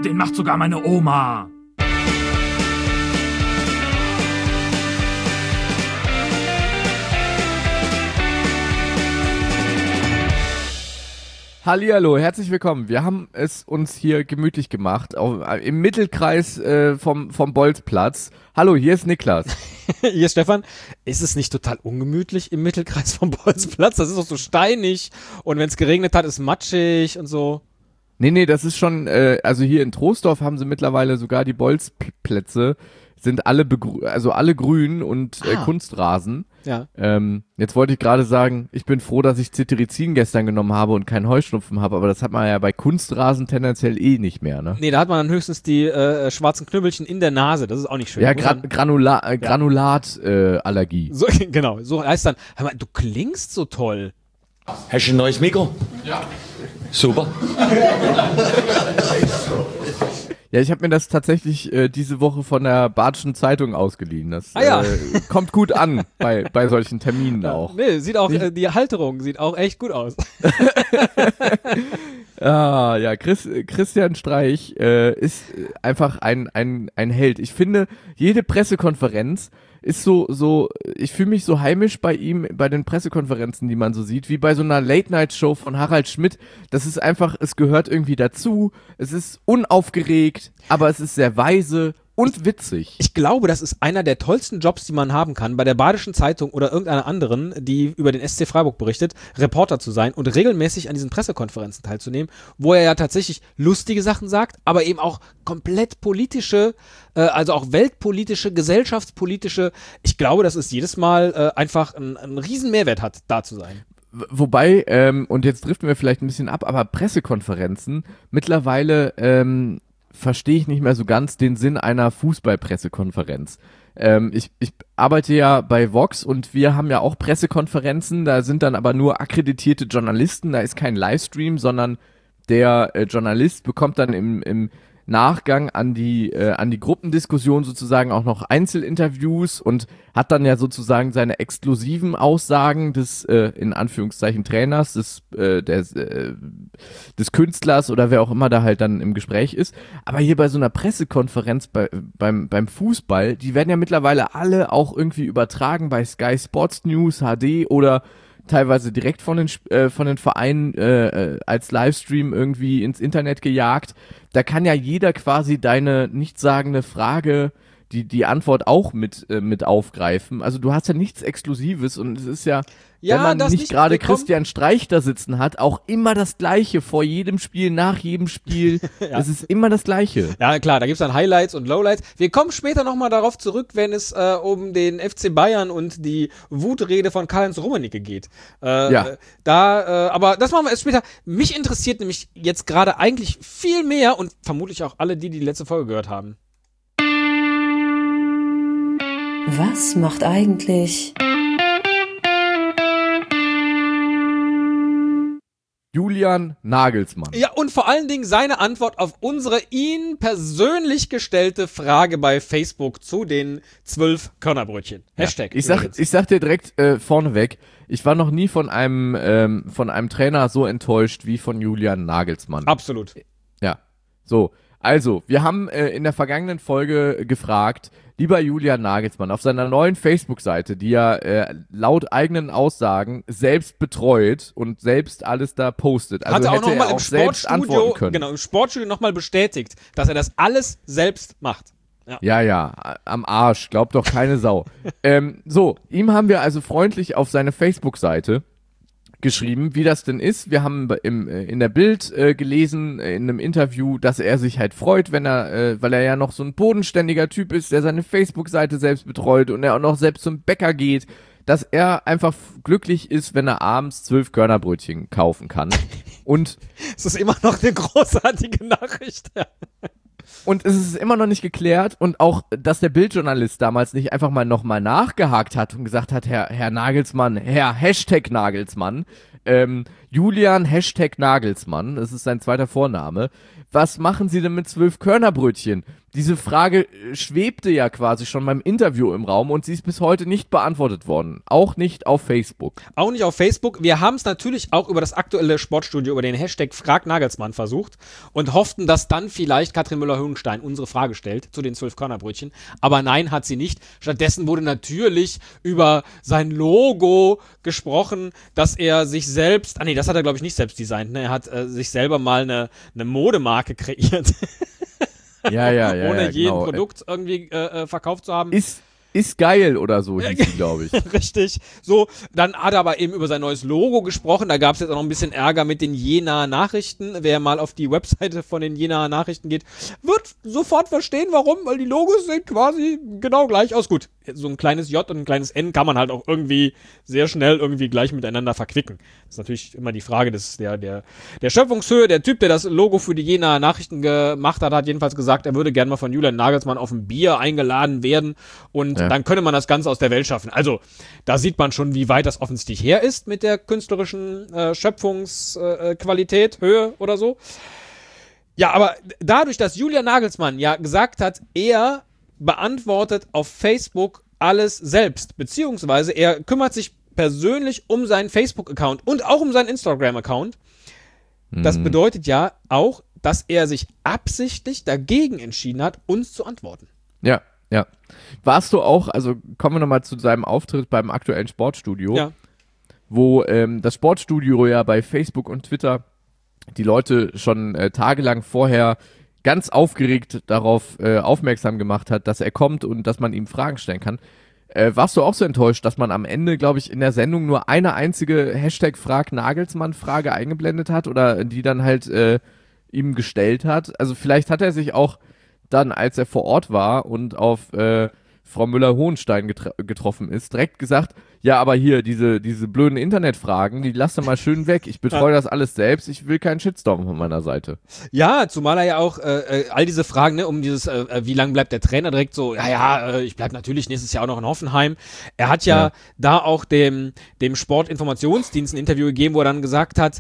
Den macht sogar meine Oma. Hallihallo, herzlich willkommen. Wir haben es uns hier gemütlich gemacht, im Mittelkreis vom Bolzplatz. Hallo, hier ist Niklas. Hier ist Stefan. Ist es nicht total ungemütlich im Mittelkreis vom Bolzplatz? Das ist doch so steinig und wenn es geregnet hat, ist matschig und so. Nee, das ist schon, also hier in Troisdorf haben sie mittlerweile sogar die Bolzplätze, sind alle alle grün und Kunstrasen. Ja. Jetzt wollte ich gerade sagen, ich bin froh, dass ich Cetirizin gestern genommen habe und keinen Heuschnupfen habe, aber das hat man ja bei Kunstrasen tendenziell nicht mehr, ne? Nee, da hat man dann höchstens die schwarzen Knüppelchen in der Nase, das ist auch nicht schön. Ja, Granulatallergie. So, genau, so heißt dann, hör mal, du klingst so toll. Hast du ein neues Mikro? Ja. Super. Ja, ich habe mir das tatsächlich diese Woche von der Badischen Zeitung ausgeliehen. Das kommt gut an bei solchen Terminen auch. Nee, sieht auch, die Halterung sieht auch echt gut aus. Ja, Christian Streich ist einfach ein Held. Ich finde, jede Pressekonferenz ist so, ich fühle mich so heimisch bei ihm, bei den Pressekonferenzen, die man so sieht, wie bei so einer Late-Night-Show von Harald Schmidt. Das ist einfach, es gehört irgendwie dazu, es ist unaufgeregt, aber es ist sehr weise und witzig. Ich glaube, das ist einer der tollsten Jobs, die man haben kann, bei der Badischen Zeitung oder irgendeiner anderen, die über den SC Freiburg berichtet, Reporter zu sein und regelmäßig an diesen Pressekonferenzen teilzunehmen, wo er ja tatsächlich lustige Sachen sagt, aber eben auch komplett politische, also auch weltpolitische, gesellschaftspolitische. Ich glaube, dass es jedes Mal einfach einen riesen Mehrwert hat, da zu sein. Wobei, und jetzt driften wir vielleicht ein bisschen ab, aber Pressekonferenzen mittlerweile verstehe ich nicht mehr so ganz den Sinn einer Fußballpressekonferenz. Ich arbeite ja bei Vox und wir haben ja auch Pressekonferenzen, da sind dann aber nur akkreditierte Journalisten, da ist kein Livestream, sondern der Journalist bekommt dann im Nachgang an die Gruppendiskussion sozusagen auch noch Einzelinterviews und hat dann ja sozusagen seine exklusiven Aussagen des in Anführungszeichen Trainers, des Künstlers oder wer auch immer da halt dann im Gespräch ist. Aber hier bei so einer Pressekonferenz beim Fußball, die werden ja mittlerweile alle auch irgendwie übertragen bei Sky Sports News HD oder teilweise direkt von den Vereinen als Livestream irgendwie ins Internet gejagt. Da kann ja jeder quasi deine nichtssagende Frage, die Antwort auch mit aufgreifen. Also du hast ja nichts Exklusives und es ist ja, wenn man nicht gerade Christian Streich da sitzen hat, auch immer das Gleiche vor jedem Spiel, nach jedem Spiel. Ja. Es ist immer das Gleiche. Ja, klar, da gibt's dann Highlights und Lowlights. Wir kommen später nochmal darauf zurück, wenn es um den FC Bayern und die Wutrede von Karl-Heinz Rummenigge geht. Aber das machen wir erst später. Mich interessiert nämlich jetzt gerade eigentlich viel mehr und vermutlich auch alle, die letzte Folge gehört haben. Was macht eigentlich Julian Nagelsmann? Ja, und vor allen Dingen seine Antwort auf unsere ihn persönlich gestellte Frage bei Facebook zu den 12 Körnerbrötchen. Hashtag. Ich sag dir direkt vorneweg, ich war noch nie von einem Trainer so enttäuscht wie von Julian Nagelsmann. Absolut. Ja, so. Also, wir haben in der vergangenen Folge gefragt, lieber Julian Nagelsmann, auf seiner neuen Facebook-Seite, die er laut eigenen Aussagen selbst betreut und selbst alles da postet. Also hat er hätte er auch selbst antworten können. Genau, im Sportstudio nochmal bestätigt, dass er das alles selbst macht. Ja, am Arsch, glaubt doch keine Sau. So, ihm haben wir also freundlich auf seine Facebook-Seite geschrieben, wie das denn ist. Wir haben in der Bild gelesen, in einem Interview, dass er sich halt freut, wenn weil er ja noch so ein bodenständiger Typ ist, der seine Facebook-Seite selbst betreut und er auch noch selbst zum Bäcker geht, dass er einfach glücklich ist, wenn er abends 12 Körnerbrötchen kaufen kann. Und es ist immer noch eine großartige Nachricht. Und es ist immer noch nicht geklärt und auch, dass der Bildjournalist damals nicht einfach mal nochmal nachgehakt hat und gesagt hat, Herr Nagelsmann, Herr Hashtag Nagelsmann, Julian Hashtag Nagelsmann, das ist sein zweiter Vorname, was machen Sie denn mit 12 Körnerbrötchen? diese Frage schwebte ja quasi schon beim Interview im Raum und sie ist bis heute nicht beantwortet worden. Auch nicht auf Facebook. Auch nicht auf Facebook. Wir haben es natürlich auch über das aktuelle Sportstudio, über den Hashtag Frag Nagelsmann versucht und hofften, dass dann vielleicht Katrin Müller-Hohenstein unsere Frage stellt zu den 12 Körnerbrötchen. Aber nein, hat sie nicht. Stattdessen wurde natürlich über sein Logo gesprochen, dass er sich selbst, das hat er glaube ich nicht selbst designt, ne? Er hat sich selber mal eine Modemarke kreiert. Ja, ohne jeden genau. Produkt irgendwie verkauft zu haben. Ist geil oder so, hieß die, glaube ich. Richtig. So, dann hat er aber eben über sein neues Logo gesprochen. Da gab es jetzt auch noch ein bisschen Ärger mit den Jenaer Nachrichten. Wer mal auf die Webseite von den Jenaer Nachrichten geht, wird sofort verstehen, warum, weil die Logos sehen quasi genau gleich aus. Gut, so ein kleines J und ein kleines N kann man halt auch irgendwie sehr schnell irgendwie gleich miteinander verquicken. Das ist natürlich immer die Frage der Schöpfungshöhe. Der Typ, der das Logo für die Jenaer Nachrichten gemacht hat, hat jedenfalls gesagt, er würde gerne mal von Julian Nagelsmann auf ein Bier eingeladen werden und dann könne man das Ganze aus der Welt schaffen. Also, da sieht man schon, wie weit das offensichtlich her ist mit der künstlerischen Schöpfungsqualität, Höhe oder so. Ja, aber dadurch, dass Julian Nagelsmann ja gesagt hat, er beantwortet auf Facebook alles selbst, beziehungsweise er kümmert sich persönlich um seinen Facebook-Account und auch um seinen Instagram-Account. Das bedeutet ja auch, dass er sich absichtlich dagegen entschieden hat, uns zu antworten. Ja. Warst du auch, also kommen wir nochmal zu seinem Auftritt beim aktuellen Sportstudio, wo das Sportstudio ja bei Facebook und Twitter die Leute schon tagelang vorher ganz aufgeregt darauf aufmerksam gemacht hat, dass er kommt und dass man ihm Fragen stellen kann. Warst du auch so enttäuscht, dass man am Ende, glaube ich, in der Sendung nur eine einzige Hashtag Frag Nagelsmann-Frage eingeblendet hat oder die dann halt ihm gestellt hat? Also vielleicht hat er sich auch dann, als er vor Ort war und auf Frau Müller-Hohenstein getroffen ist, direkt gesagt, ja, aber hier, diese blöden Internetfragen, die lass doch mal schön weg. Ich betreue das alles selbst, ich will keinen Shitstorm von meiner Seite. Ja, zumal er ja auch all diese Fragen, ne, um dieses, wie lange bleibt der Trainer, direkt so, ich bleib natürlich nächstes Jahr auch noch in Hoffenheim. Er hat ja da auch dem Sportinformationsdienst ein Interview gegeben, wo er dann gesagt hat,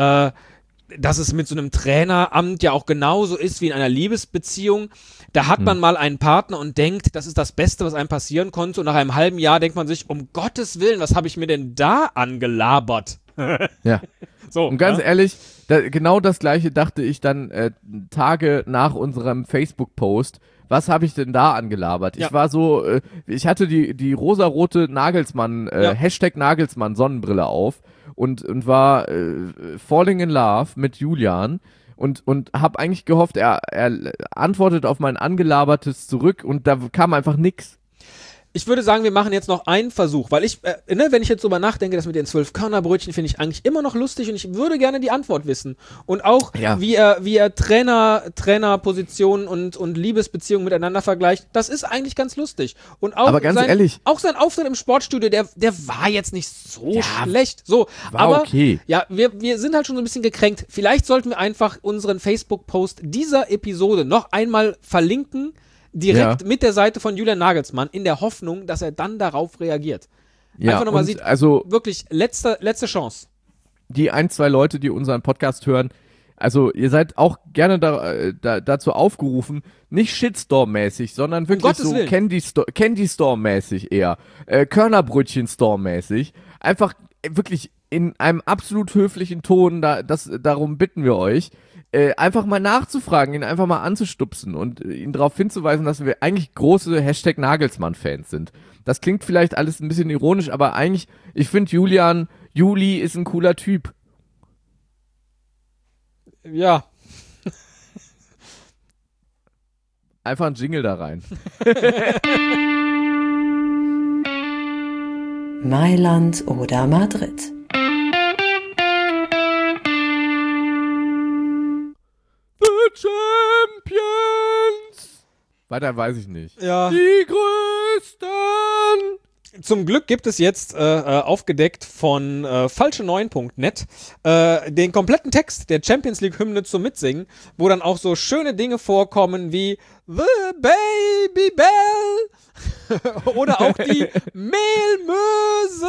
dass es mit so einem Traineramt ja auch genauso ist wie in einer Liebesbeziehung. Da hat man mal einen Partner und denkt, das ist das Beste, was einem passieren konnte. Und nach einem halben Jahr denkt man sich, um Gottes Willen, was habe ich mir denn da angelabert? Ja. So, und ganz ehrlich, genau das Gleiche dachte ich dann Tage nach unserem Facebook-Post. Was habe ich denn da angelabert? Ja. Ich war so, ich hatte die rosarote Nagelsmann, Hashtag Nagelsmann Sonnenbrille auf und war falling in love mit Julian und habe eigentlich gehofft, er antwortet auf mein angelabertes zurück und da kam einfach nix. Ich würde sagen, wir machen jetzt noch einen Versuch, weil wenn ich jetzt drüber nachdenke, das mit den 12 Körnerbrötchen finde ich eigentlich immer noch lustig und ich würde gerne die Antwort wissen. Und auch, wie er Trainerpositionen und Liebesbeziehungen miteinander vergleicht, das ist eigentlich ganz lustig. Und auch aber ganz ehrlich, auch sein Auftritt im Sportstudio, der war jetzt nicht so schlecht. So, war aber okay. Ja, wir sind halt schon so ein bisschen gekränkt. Vielleicht sollten wir einfach unseren Facebook-Post dieser Episode noch einmal verlinken, direkt mit der Seite von Julian Nagelsmann, in der Hoffnung, dass er dann darauf reagiert. Ja, einfach nochmal sieht, also wirklich letzte Chance. Die 1-2 Leute, die unseren Podcast hören, also ihr seid auch gerne dazu aufgerufen, nicht Shitstorm-mäßig, sondern wirklich so Candy Storm-mäßig eher, Körnerbrötchen-Storm-mäßig, einfach wirklich in einem absolut höflichen Ton, darum bitten wir euch, einfach mal nachzufragen, ihn einfach mal anzustupsen und ihn darauf hinzuweisen, dass wir eigentlich große Hashtag Nagelsmann-Fans sind. Das klingt vielleicht alles ein bisschen ironisch, aber eigentlich, ich finde Juli ist ein cooler Typ. Ja. Einfach ein Jingle da rein. Mailand oder Madrid? The Champions! Weiter weiß ich nicht. Ja. Die Größten! Zum Glück gibt es jetzt aufgedeckt von falsche9.net den kompletten Text der Champions League Hymne zum Mitsingen, wo dann auch so schöne Dinge vorkommen wie The Baby Bell oder auch die Mehlmöse.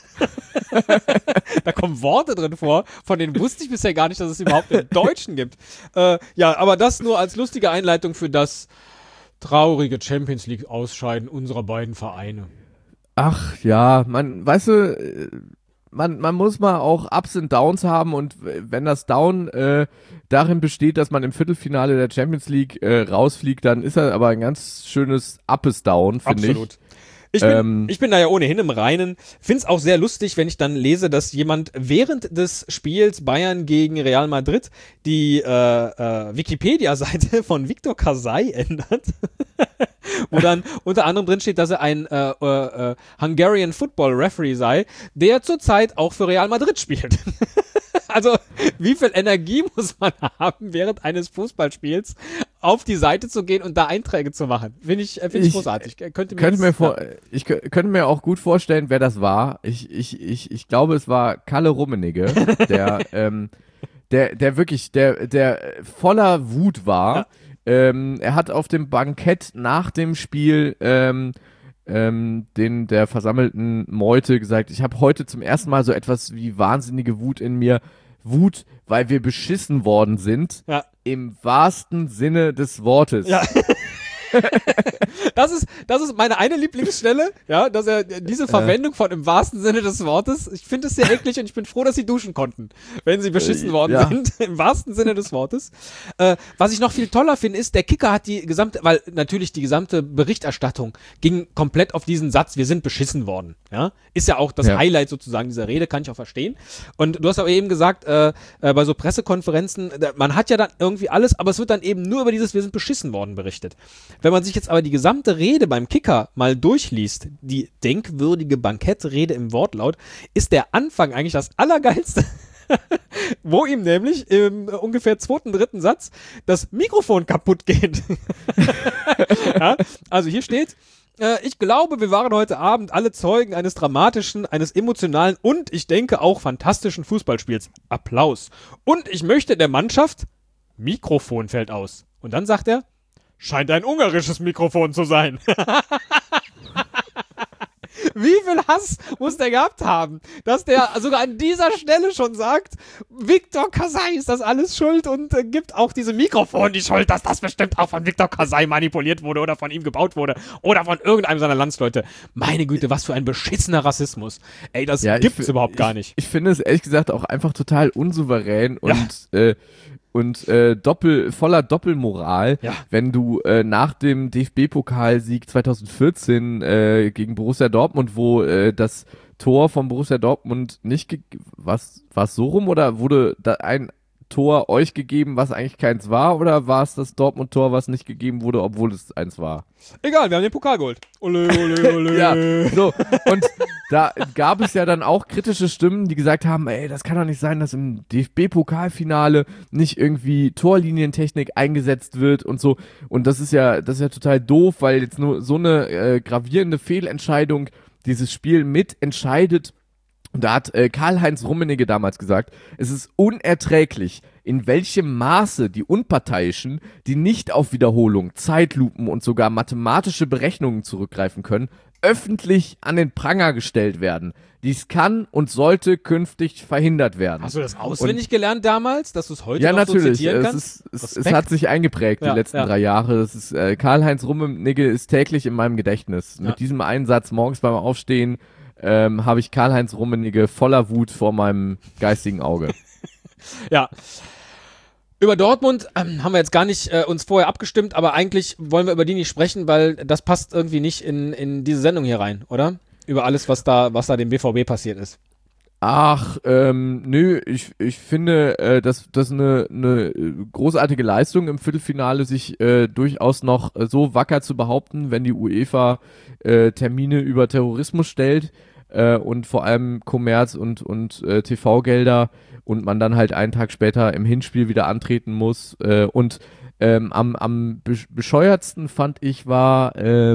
Da kommen Worte drin vor, von denen wusste ich bisher gar nicht, dass es überhaupt im Deutschen gibt. Ja, aber das nur als lustige Einleitung für das traurige Champions League Ausscheiden unserer beiden Vereine. Ach ja, weißt du, man muss mal auch Ups und Downs haben und wenn das Down darin besteht, dass man im Viertelfinale der Champions League rausfliegt, dann ist das aber ein ganz schönes Uppes Down, finde ich. Absolut. Ich bin da ja ohnehin im Reinen. Find's auch sehr lustig, wenn ich dann lese, dass jemand während des Spiels Bayern gegen Real Madrid die Wikipedia-Seite von Victor Kasai ändert. Wo dann unter anderem drin steht, dass er ein Hungarian Football Referee sei, der zurzeit auch für Real Madrid spielt. Also, wie viel Energie muss man haben, während eines Fußballspiels auf die Seite zu gehen und da Einträge zu machen? Finde ich großartig. Ich könnte mir auch gut vorstellen, wer das war. Ich glaube, es war Kalle Rummenigge, der wirklich, der voller Wut war. Ja. Er hat auf dem Bankett nach dem Spiel der versammelten Meute gesagt, ich habe heute zum ersten Mal so etwas wie wahnsinnige Wut in mir. Wut, weil wir beschissen worden sind. Ja. Im wahrsten Sinne des Wortes. Ja. Das ist meine eine Lieblingsstelle, ja, dass er diese Verwendung von im wahrsten Sinne des Wortes, ich finde es sehr eklig und ich bin froh, dass sie duschen konnten, wenn sie beschissen worden sind, im wahrsten Sinne des Wortes. Was ich noch viel toller finde, ist, der Kicker hat weil natürlich die gesamte Berichterstattung ging komplett auf diesen Satz, wir sind beschissen worden, ja. Ist ja auch das Highlight sozusagen dieser Rede, kann ich auch verstehen. Und du hast aber eben gesagt, bei so Pressekonferenzen, man hat ja dann irgendwie alles, aber es wird dann eben nur über dieses, wir sind beschissen worden berichtet. Wenn man sich jetzt aber die gesamte Rede beim Kicker mal durchliest, die denkwürdige Bankettrede im Wortlaut, ist der Anfang eigentlich das Allergeilste. Wo ihm nämlich im ungefähr 2., 3. Satz das Mikrofon kaputt geht. Ja, also hier steht, ich glaube, wir waren heute Abend alle Zeugen eines dramatischen, eines emotionalen und ich denke auch fantastischen Fußballspiels. Applaus. Und ich möchte der Mannschaft, Mikrofon fällt aus. Und dann sagt er, scheint ein ungarisches Mikrofon zu sein. Wie viel Hass muss der gehabt haben, dass der sogar an dieser Stelle schon sagt, Victor Kasai ist das alles schuld und gibt auch diesem Mikrofon die Schuld, dass das bestimmt auch von Victor Kasai manipuliert wurde oder von ihm gebaut wurde oder von irgendeinem seiner Landsleute. Meine Güte, was für ein beschissener Rassismus. Ey, das gibt's überhaupt gar nicht. Ich finde es ehrlich gesagt auch einfach total unsouverän und voller Doppelmoral, wenn du nach dem DFB-Pokalsieg 2014 gegen Borussia Dortmund, wo das Tor von Borussia Dortmund nicht war es so rum oder wurde da ein Tor euch gegeben, was eigentlich keins war, oder war es das Dortmund-Tor, was nicht gegeben wurde, obwohl es eins war? Egal, wir haben den Pokal geholt. Ole, ole, ole. Ja, so. Und da gab es ja dann auch kritische Stimmen, die gesagt haben, ey, das kann doch nicht sein, dass im DFB-Pokalfinale nicht irgendwie Torlinientechnik eingesetzt wird und so. Und das ist ja total doof, weil jetzt nur so eine gravierende Fehlentscheidung dieses Spiel mitentscheidet. Und da hat Karl-Heinz Rummenigge damals gesagt, es ist unerträglich, in welchem Maße die Unparteiischen, die nicht auf Wiederholung, Zeitlupen und sogar mathematische Berechnungen zurückgreifen können, öffentlich an den Pranger gestellt werden. Dies kann und sollte künftig verhindert werden. Hast du das auswendig gelernt damals, dass du es heute noch so zitieren kannst? Es hat sich eingeprägt die letzten 3 Jahre. Das ist Karl-Heinz Rummenigge ist täglich in meinem Gedächtnis. Ja. Mit diesem Einsatz morgens beim Aufstehen habe ich Karl-Heinz Rummenigge voller Wut vor meinem geistigen Auge. Ja. Über Dortmund haben wir jetzt gar nicht uns vorher abgestimmt, aber eigentlich wollen wir über die nicht sprechen, weil das passt irgendwie nicht in diese Sendung hier rein, oder? Über alles, was da dem BVB passiert ist. Ach, nö, ich finde, dass das eine großartige Leistung im Viertelfinale, sich durchaus noch so wacker zu behaupten, wenn die UEFA Termine über Terrorismus stellt und vor allem Kommerz und TV-Gelder und man dann halt einen Tag später im Hinspiel wieder antreten muss. Und am bescheuertsten fand ich war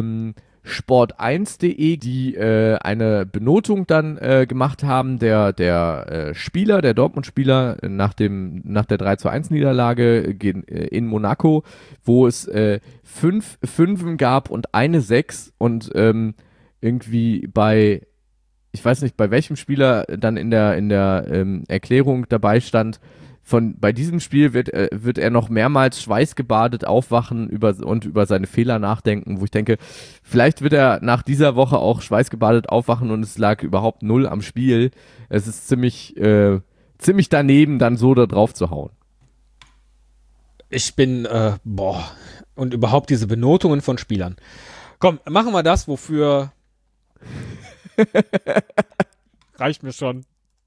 Sport1.de, die eine Benotung dann gemacht haben, der Spieler, der Dortmund-Spieler nach der 3:1 Niederlage in Monaco, wo es 5 Fünfen gab und eine 6 und irgendwie ich weiß nicht, bei welchem Spieler dann in der Erklärung dabei stand, bei diesem Spiel wird er noch mehrmals schweißgebadet aufwachen und über seine Fehler nachdenken, wo ich denke, vielleicht wird er nach dieser Woche auch schweißgebadet aufwachen und es lag überhaupt 0 am Spiel. Es ist ziemlich daneben, dann so da drauf zu hauen. Ich bin, und überhaupt diese Benotungen von Spielern. Komm, machen wir das, wofür reicht mir schon.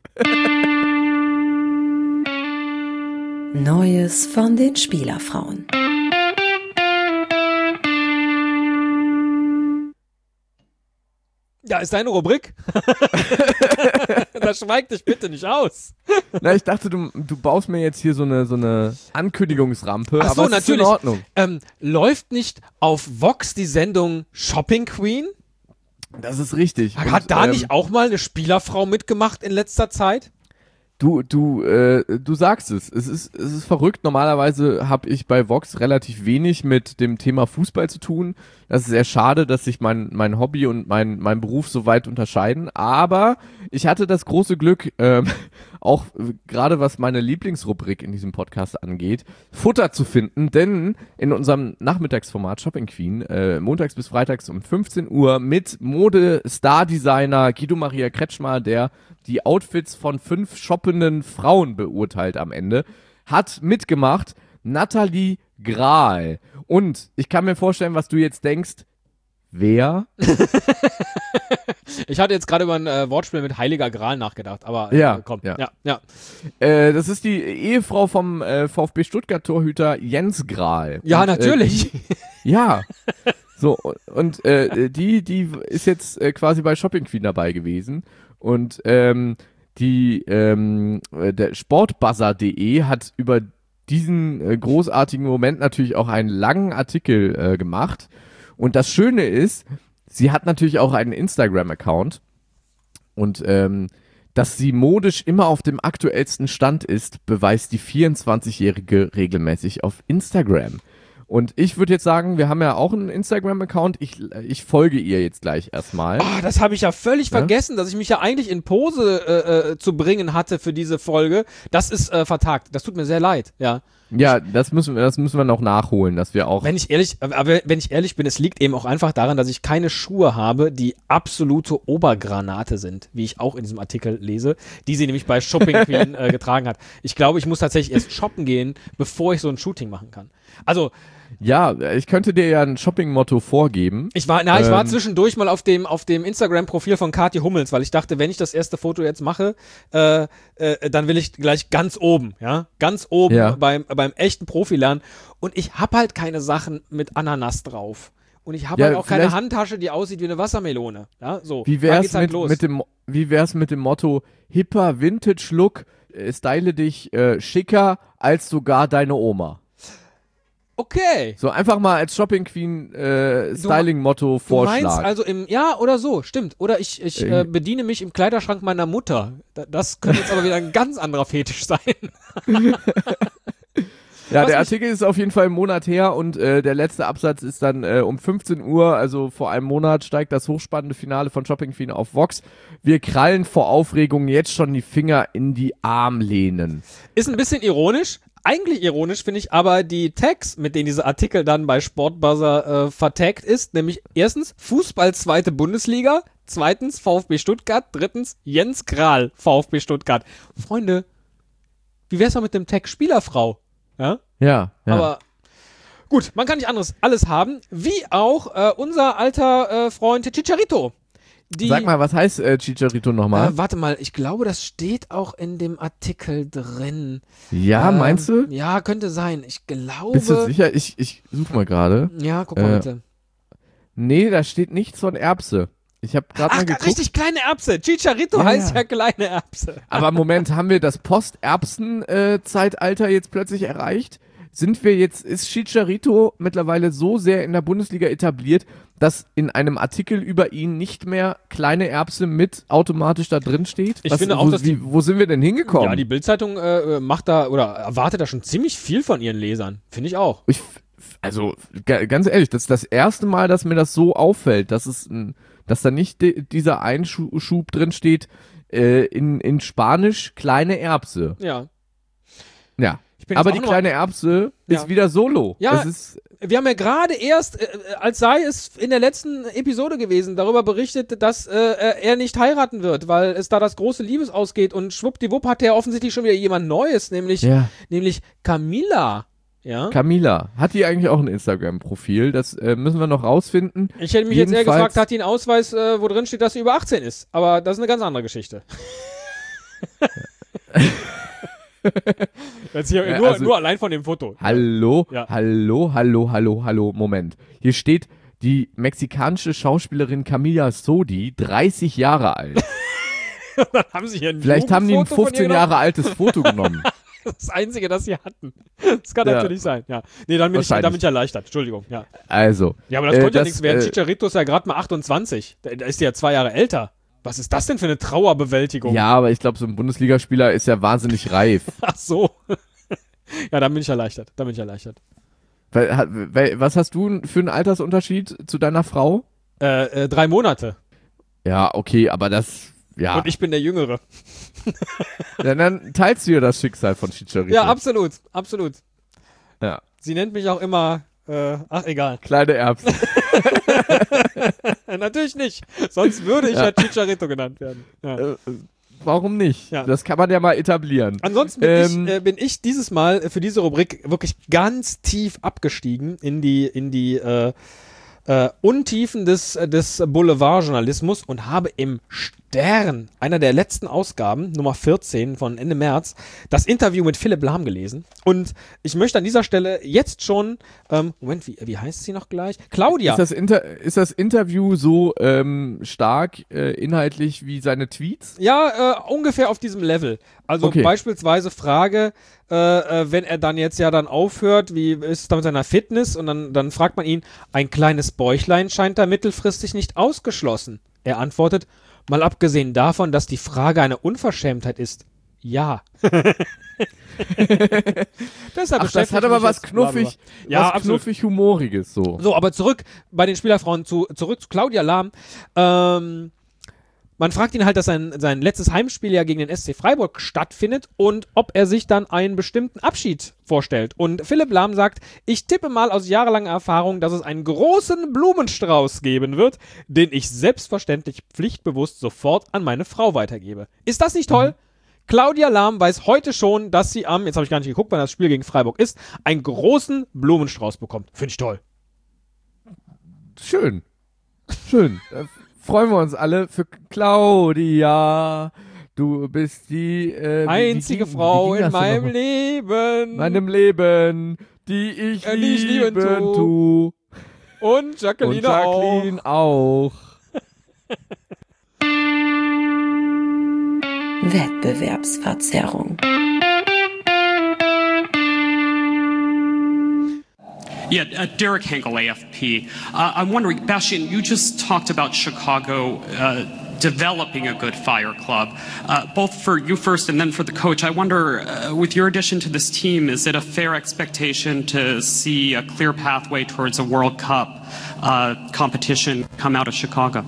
Neues von den Spielerfrauen. Ja, ist deine Rubrik? Das schweigt dich bitte nicht aus. Na, ich dachte, du baust mir jetzt hier so eine Ankündigungsrampe, Ach so, aber es ist in Ordnung. Läuft nicht auf Vox die Sendung Shopping Queen? Das ist richtig. Hat da nicht auch mal eine Spielerfrau mitgemacht in letzter Zeit? Du sagst es. Es ist verrückt. Normalerweise habe ich bei Vox relativ wenig mit dem Thema Fußball zu tun. Das ist sehr schade, dass sich mein Hobby und mein Beruf so weit unterscheiden. Aber ich hatte das große Glück, auch gerade was meine Lieblingsrubrik in diesem Podcast angeht, Futter zu finden. Denn in unserem Nachmittagsformat Shopping Queen, montags bis freitags um 15 Uhr mit Mode-Star-Designer Guido Maria Kretschmer, der die Outfits von 5 shoppenden Frauen beurteilt am Ende, hat mitgemacht Nathalie Grahl. Und ich kann mir vorstellen, was du jetzt denkst. Wer? Ich hatte jetzt gerade über ein Wortspiel mit Heiliger Gral nachgedacht, aber Ja, komm. ja. Ja. Das ist die Ehefrau vom VfB Stuttgart-Torhüter Jens Grahl. Ja, Und, natürlich. Ja. So, und die ist jetzt quasi bei Shopping Queen dabei gewesen. Und der Sportbuzzer.de hat über diesen großartigen Moment natürlich auch einen langen Artikel gemacht. Und das Schöne ist, sie hat natürlich auch einen Instagram-Account. Und dass sie modisch immer auf dem aktuellsten Stand ist, beweist die 24-Jährige regelmäßig auf Instagram. Und ich würde jetzt sagen, wir haben ja auch einen Instagram-Account. Ich folge ihr jetzt gleich erstmal. Oh, das habe ich ja völlig vergessen, dass ich mich ja eigentlich in Pose zu bringen hatte für diese Folge. Das ist vertagt. Das tut mir sehr leid, ja. Ja, das müssen wir noch nachholen, dass wir auch. Wenn ich ehrlich bin, es liegt eben auch einfach daran, dass ich keine Schuhe habe, die absolute Obergranate sind, wie ich auch in diesem Artikel lese, die sie nämlich bei Shopping Queen getragen hat. Ich glaube, ich muss tatsächlich erst shoppen gehen, bevor ich so ein Shooting machen kann. Also ja, ich könnte dir ja ein Shopping-Motto vorgeben. Ich war zwischendurch mal auf dem Instagram-Profil von Kathi Hummels, weil ich dachte, wenn ich das erste Foto jetzt mache, dann will ich gleich ganz oben, ja, beim echten Profi lernen. Und ich habe halt keine Sachen mit Ananas drauf. Und ich habe halt auch keine Handtasche, die aussieht wie eine Wassermelone. Ja, so. Wie wär's mit dem Motto hipper Vintage-Look, style dich schicker als sogar deine Oma? Okay. So einfach mal als Shopping Queen Styling-Motto Vorschlag. Du meinst also oder so, stimmt. Oder ich bediene mich im Kleiderschrank meiner Mutter. Das könnte jetzt aber wieder ein ganz anderer Fetisch sein. Ja, der Artikel ist auf jeden Fall einen Monat her und der letzte Absatz ist dann um 15 Uhr, also vor einem Monat, steigt das hochspannende Finale von Shopping Queen auf Vox. Wir krallen vor Aufregung jetzt schon die Finger in die Armlehnen. Ist ein bisschen ironisch. Eigentlich ironisch finde ich aber die Tags, mit denen dieser Artikel dann bei Sportbuzzer vertaggt ist, nämlich erstens Fußball 2. Bundesliga, zweitens VfB Stuttgart, drittens Jens Grahl VfB Stuttgart. Freunde, wie wär's mal mit dem Tag Spielerfrau? Ja. Aber gut, man kann nicht alles haben, wie auch unser alter Freund Chicharito. Sag mal, was heißt Chicharito nochmal? Warte mal, ich glaube, das steht auch in dem Artikel drin. Ja, meinst du? Ja, könnte sein. Ich glaube. Bist du sicher? Ich suche mal gerade. Ja, guck mal bitte. Nee, da steht nichts von Erbse. Ich habe gerade mal geguckt. Richtig kleine Erbse. Chicharito heißt ja kleine Erbse. Aber Moment, haben wir das Post-Erbsen-Zeitalter jetzt plötzlich erreicht? Ist Chicharito mittlerweile so sehr in der Bundesliga etabliert, dass in einem Artikel über ihn nicht mehr kleine Erbse mit automatisch da drin steht? Ich finde auch, wo sind wir denn hingekommen? Ja, die Bild-Zeitung macht da oder erwartet da schon ziemlich viel von ihren Lesern. Finde ich auch. Also, ganz ehrlich, das ist das erste Mal, dass mir das so auffällt, dass da nicht dieser Einschub drin steht, in Spanisch kleine Erbse. Ja. Ja. Ich bin Aber jetzt die auch noch kleine Erbse Ja. ist wieder solo. Ja. Das ist, Wir haben ja gerade erst, als sei es in der letzten Episode gewesen, darüber berichtet, dass er nicht heiraten wird, weil es da das große Liebesausgeht und schwuppdiwupp hat er offensichtlich schon wieder jemand Neues, nämlich Camilla. Ja? Camilla. Hat die eigentlich auch ein Instagram-Profil? Das müssen wir noch rausfinden. Ich hätte mich jetzt eher Jedenfalls- gefragt, hat die einen Ausweis, wo drin steht, dass sie über 18 ist? Aber das ist eine ganz andere Geschichte. Jetzt hier Ja, nur, also- nur allein von dem Foto. Hallo, Ja. hallo, Moment. Hier steht die mexikanische Schauspielerin Camila Sodi, 30 Jahre alt. Dann haben sie hier ein Vielleicht haben die ein Jugendfoto von 15 ihr Jahre altes Foto genommen. Das Einzige, das sie hatten. Das kann Ja. natürlich sein, ja. Nee, dann bin ich Wahrscheinlich. erleichtert. Entschuldigung, ja. Also. Ja, aber das konnte ja das, nichts werden. Chicharito ist ja gerade mal 28. Da ist ja 2 Jahre älter. Was ist das denn für eine Trauerbewältigung? Ja, aber ich glaube, so ein Bundesligaspieler ist ja wahnsinnig reif. Ach so. Ja, dann bin ich erleichtert. Was hast du für einen Altersunterschied zu deiner Frau? 3 Monate. Ja, okay, aber das, ja. Und ich bin der Jüngere. Dann teilst du ja das Schicksal von Chicharito. Ja, absolut. Ja. Sie nennt mich auch immer, ach, egal. Kleine Erbsen. Natürlich nicht. Sonst würde ich ja Chicharito genannt werden. Ja. Warum nicht? Ja. Das kann man ja mal etablieren. Ansonsten bin ich dieses Mal für diese Rubrik wirklich ganz tief abgestiegen in die Untiefen des Boulevardjournalismus und habe im Stern, einer der letzten Ausgaben, Nummer 14 von Ende März, das Interview mit Philipp Lahm gelesen. Und ich möchte an dieser Stelle jetzt schon, Moment, wie heißt sie noch gleich? Claudia. Ist das Interview so stark inhaltlich wie seine Tweets? Ja, ungefähr auf diesem Level. Also Okay. beispielsweise Frage, wenn er dann jetzt ja dann aufhört, wie ist es da mit seiner Fitness? Und dann fragt man ihn, ein kleines Bäuchlein scheint da mittelfristig nicht ausgeschlossen. Er antwortet, mal abgesehen davon, dass die Frage eine Unverschämtheit ist. Ja. Deshalb Ach, das hat aber was knuffig, Ja, was absolut. knuffig Humoriges so. So, aber zurück bei den Spielerfrauen, zurück zu Claudia Lahm. Man fragt ihn halt, dass sein letztes Heimspiel ja gegen den SC Freiburg stattfindet und ob er sich dann einen bestimmten Abschied vorstellt. Und Philipp Lahm sagt, ich tippe mal aus jahrelanger Erfahrung, dass es einen großen Blumenstrauß geben wird, den ich selbstverständlich pflichtbewusst sofort an meine Frau weitergebe. Ist das nicht toll? Claudia Lahm weiß heute schon, dass sie jetzt habe ich gar nicht geguckt, wann das Spiel gegen Freiburg ist, einen großen Blumenstrauß bekommt. Finde ich toll. Schön. Da freuen wir uns alle für Claudia. Du bist die Einzige Frau in meinem Leben. Meinem Leben, die ich lieben tu. Und Jacqueline, Und Jacqueline auch. Wettbewerbsverzerrung. Yeah, Derek Henkel, AFP. I'm wondering, Bastian, you just talked about Chicago developing a good fire club, both for you first and then for the coach. I wonder, with your addition to this team, is it a fair expectation to see a clear pathway towards a World Cup competition come out of Chicago?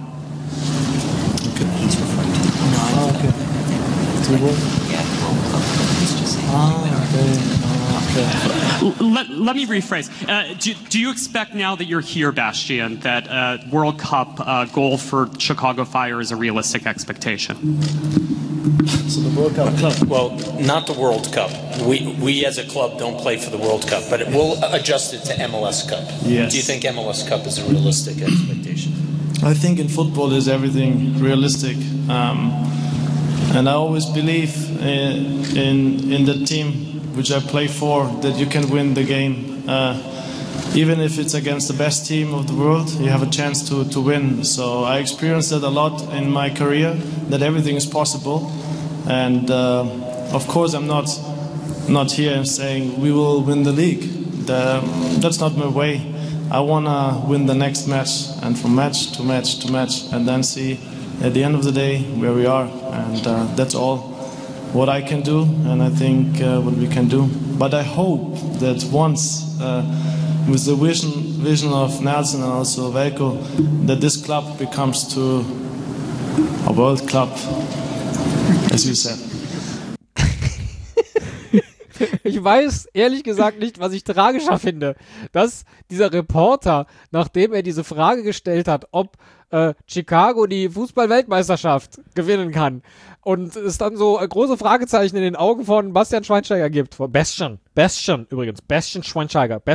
Let me rephrase. Do you expect now that you're here, Bastian, that World Cup goal for Chicago Fire is a realistic expectation? So the World Cup club. Well, not the World Cup. We as a club don't play for the World Cup, but we'll adjust it to MLS Cup. Yes. Do you think MLS Cup is a realistic expectation? I think in football is everything realistic, and I always believe in the team which I play for that you can win the game. Even if it's against the best team of the world, you have a chance to win. So I experienced that a lot in my career, that everything is possible. And of course I'm not here and saying we will win the league. That's not my way. I want to win the next match, and from match to match to match, and then see at the end of the day where we are. And that's all what I can do, and I think what we can do. But I hope that once, with the vision of Nelson and also Velko, that this club becomes to a world club, as you said. Ich Ich weiß ehrlich gesagt nicht, was ich tragischer finde, dass dieser Reporter, nachdem er diese Frage gestellt hat, ob Chicago die Fußball-Weltmeisterschaft gewinnen kann und es dann so große Fragezeichen in den Augen von Bastian Schweinsteiger gibt, von Bastian Schweinsteiger,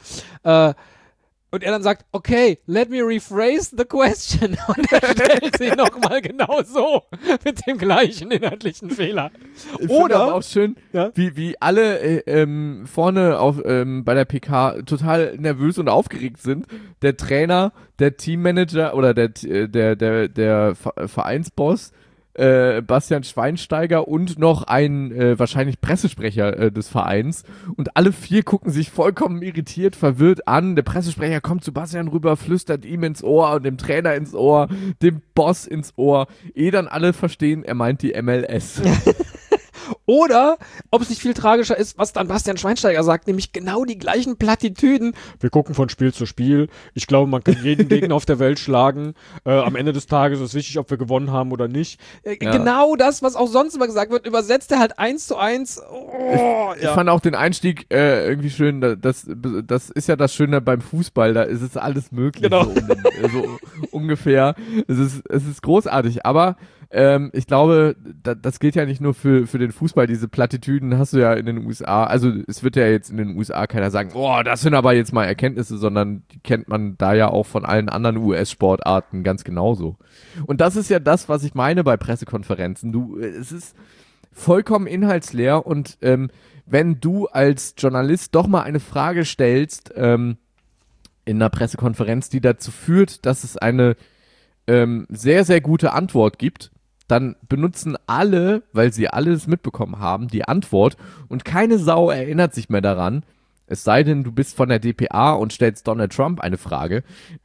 und er dann sagt, okay, let me rephrase the question. Und er stellt sie nochmal genau so, mit dem gleichen inhaltlichen Fehler. Ich finde aber auch schön, wie alle vorne bei der PK total nervös und aufgeregt sind. Der Trainer, der Teammanager oder der Vereinsboss, Bastian Schweinsteiger und noch ein wahrscheinlich Pressesprecher des Vereins. Und alle 4 gucken sich vollkommen irritiert, verwirrt an. Der Pressesprecher kommt zu Bastian rüber, flüstert ihm ins Ohr und dem Trainer ins Ohr, dem Boss ins Ohr. Dann alle verstehen, er meint die MLS. Oder, ob es nicht viel tragischer ist, was dann Bastian Schweinsteiger sagt, nämlich genau die gleichen Plattitüden. Wir gucken von Spiel zu Spiel. Ich glaube, man kann jeden Gegner auf der Welt schlagen. Am Ende des Tages ist wichtig, ob wir gewonnen haben oder nicht. Genau das, was auch sonst immer gesagt wird, übersetzt er halt 1:1. Ich fand auch den Einstieg irgendwie schön. Das ist ja das Schöne beim Fußball. Da ist es alles möglich. Genau. So ungefähr. Es ist großartig. Aber ich glaube, das gilt ja nicht nur für den Fußball. Diese Plattitüden hast du ja in den USA. Also es wird ja jetzt in den USA keiner sagen, das sind aber jetzt mal Erkenntnisse, sondern die kennt man da ja auch von allen anderen US-Sportarten ganz genauso. Und das ist ja das, was ich meine bei Pressekonferenzen. Es ist vollkommen inhaltsleer und wenn du als Journalist doch mal eine Frage stellst in einer Pressekonferenz, die dazu führt, dass es eine sehr, sehr gute Antwort gibt, dann benutzen alle, weil sie alles mitbekommen haben, die Antwort und keine Sau erinnert sich mehr daran, es sei denn, du bist von der DPA und stellst Donald Trump eine Frage,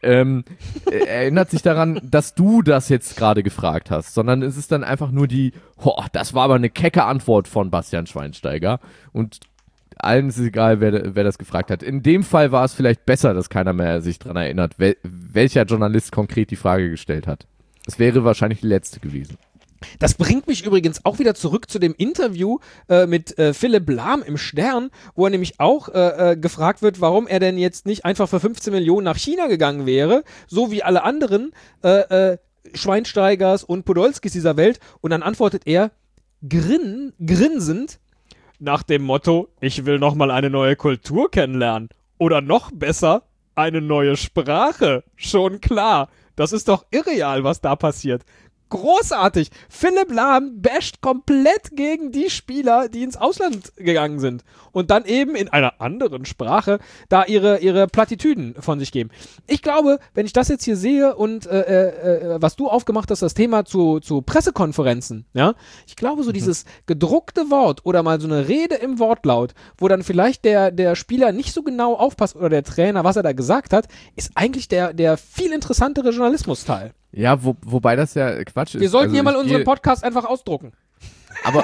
erinnert sich daran, dass du das jetzt gerade gefragt hast, sondern es ist dann einfach nur das war aber eine kecke Antwort von Bastian Schweinsteiger und allen ist es egal, wer das gefragt hat. In dem Fall war es vielleicht besser, dass keiner mehr sich daran erinnert, welcher Journalist konkret die Frage gestellt hat. Das wäre wahrscheinlich die letzte gewesen. Das bringt mich übrigens auch wieder zurück zu dem Interview mit Philipp Lahm im Stern, wo er nämlich auch gefragt wird, warum er denn jetzt nicht einfach für 15 Millionen nach China gegangen wäre, so wie alle anderen Schweinsteigers und Podolskis dieser Welt. Und dann antwortet er grinsend nach dem Motto, ich will nochmal eine neue Kultur kennenlernen. Oder noch besser, eine neue Sprache. Schon klar. Das ist doch irreal, was da passiert. Großartig. Philipp Lahm basht komplett gegen die Spieler, die ins Ausland gegangen sind und dann eben in einer anderen Sprache da ihre Plattitüden von sich geben. Ich glaube, wenn ich das jetzt hier sehe und was du aufgemacht hast, das Thema zu Pressekonferenzen, ja, ich glaube, so dieses gedruckte Wort oder mal so eine Rede im Wortlaut, wo dann vielleicht der Spieler nicht so genau aufpasst oder der Trainer, was er da gesagt hat, ist eigentlich der viel interessantere Journalismusteil. Ja, wobei das ja Quatsch ist. Wir sollten hier mal unseren Podcast einfach ausdrucken. Aber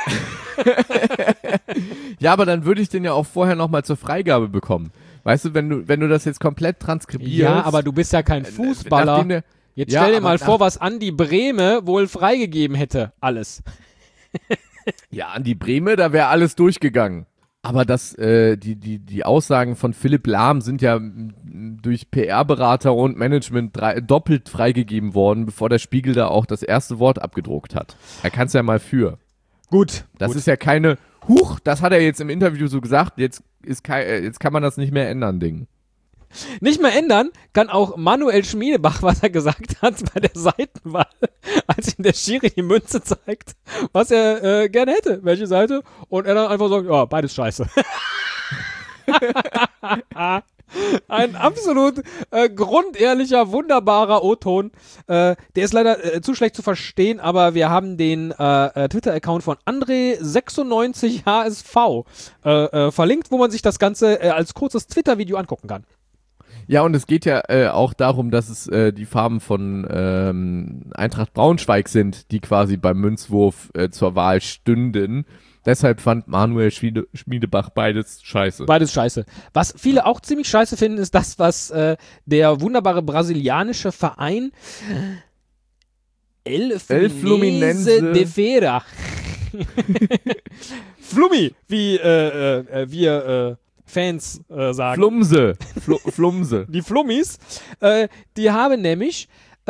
ja, aber dann würde ich den ja auch vorher nochmal zur Freigabe bekommen. Weißt du, wenn du das jetzt komplett transkribierst. Ja, aber du bist ja kein Fußballer. Jetzt stell dir mal vor, was Andi Brehme wohl freigegeben hätte. Alles. Ja, Andi Brehme, da wäre alles durchgegangen. Aber die Aussagen von Philipp Lahm sind ja durch PR-Berater und Management doppelt freigegeben worden, bevor der Spiegel da auch das erste Wort abgedruckt hat. Er kann es ja mal für. Gut. Das ist ja keine, das hat er jetzt im Interview so gesagt, jetzt kann man das nicht mehr ändern, Ding. Nicht mehr ändern kann auch Manuel Schmiedebach, was er gesagt hat bei der Seitenwahl, als ihm der Schiri die Münze zeigt, was er gerne hätte, welche Seite, und er dann einfach sagt, ja, beides scheiße. Ein absolut grundehrlicher, wunderbarer O-Ton. Der ist leider zu schlecht zu verstehen, aber wir haben den Twitter-Account von André96HSV verlinkt, wo man sich das Ganze als kurzes Twitter-Video angucken kann. Ja, und es geht ja auch darum, dass es die Farben von Eintracht Braunschweig sind, die quasi beim Münzwurf zur Wahl stünden. Deshalb fand Manuel Schmiedebach beides scheiße. Beides scheiße. Was viele auch ziemlich scheiße finden, ist das, was der wunderbare brasilianische Verein El Fluminense de Feira Flummi, wie wir Fans sagen. Flumse. Die Flummis, die haben nämlich,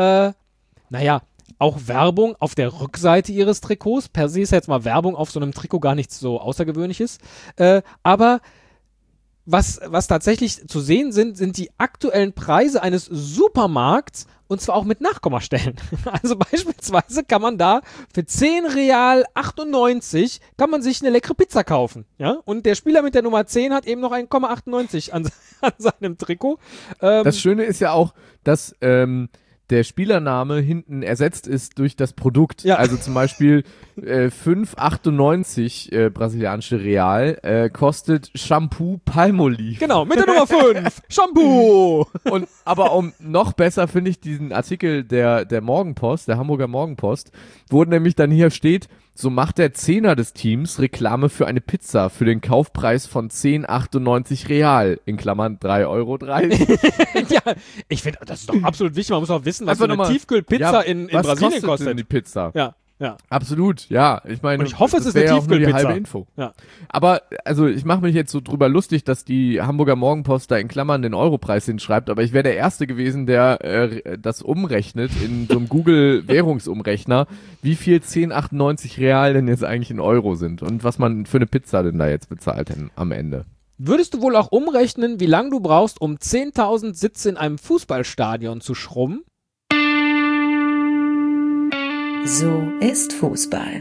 auch Werbung auf der Rückseite ihres Trikots. Per se ist jetzt mal Werbung auf so einem Trikot gar nichts so Außergewöhnliches. Aber was tatsächlich zu sehen sind die aktuellen Preise eines Supermarkts, und zwar auch mit Nachkommastellen. Also beispielsweise kann man da für 10,98 Real kann man sich eine leckere Pizza kaufen. Ja? Und der Spieler mit der Nummer 10 hat eben noch 1,98 an seinem Trikot. Das Schöne ist ja auch, dass der Spielername hinten ersetzt ist durch das Produkt. Ja. Also zum Beispiel 5,98 brasilianische Real kostet Shampoo Palmolive. Genau, mit der Nummer 5. Shampoo! Aber noch besser finde ich diesen Artikel der Morgenpost, der Hamburger Morgenpost, wo nämlich dann hier steht, so macht der Zehner des Teams Reklame für eine Pizza für den Kaufpreis von 10,98 Real, in Klammern 3,30 Euro. Ja, ich finde, das ist doch absolut wichtig. Man muss auch wissen, was so eine Tiefkühlpizza in Brasilien kostet. Denn die Pizza? Ja. Absolut, ja. Ich meine, und ich hoffe, es ist eine eine Tiefkühlpizza. Die halbe Info. Ja. Aber, also, ich mache mich jetzt so drüber lustig, dass die Hamburger Morgenpost da in Klammern den Europreis hinschreibt, aber ich wäre der Erste gewesen, der das umrechnet in so einem Google-Währungsumrechner, wie viel 10,98 Real denn jetzt eigentlich in Euro sind und was man für eine Pizza denn da jetzt bezahlt denn am Ende. Würdest du wohl auch umrechnen, wie lange du brauchst, um 10.000 Sitze in einem Fußballstadion zu schrubben? So ist Fußball.